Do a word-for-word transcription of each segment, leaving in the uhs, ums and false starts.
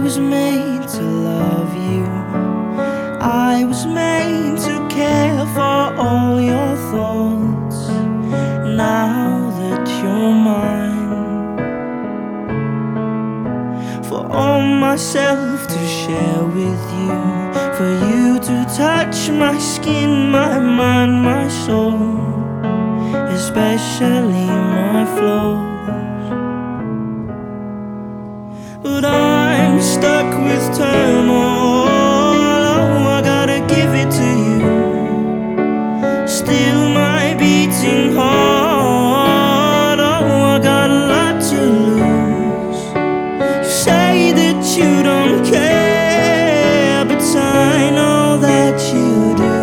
was made to love you. I was made to care for all your thoughts. Now that you're mine, for all myself to share with you, for you to touch my skin, my mind, my soul, especially my flaws. But I'm stuck with turmoil. Oh, I gotta give it to you. Still my beating heart. Oh, I got a lot to lose. You say that you don't care, but I know that you do.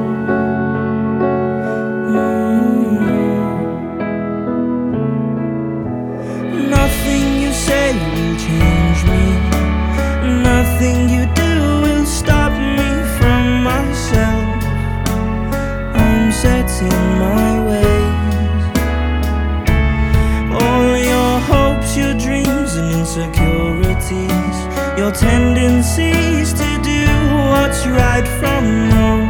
Mm. Nothing you say will change me. Nothing you do will stop me from myself. I'm set in my ways. All your hopes, your dreams and insecurities, your tendencies to do what's right from wrong,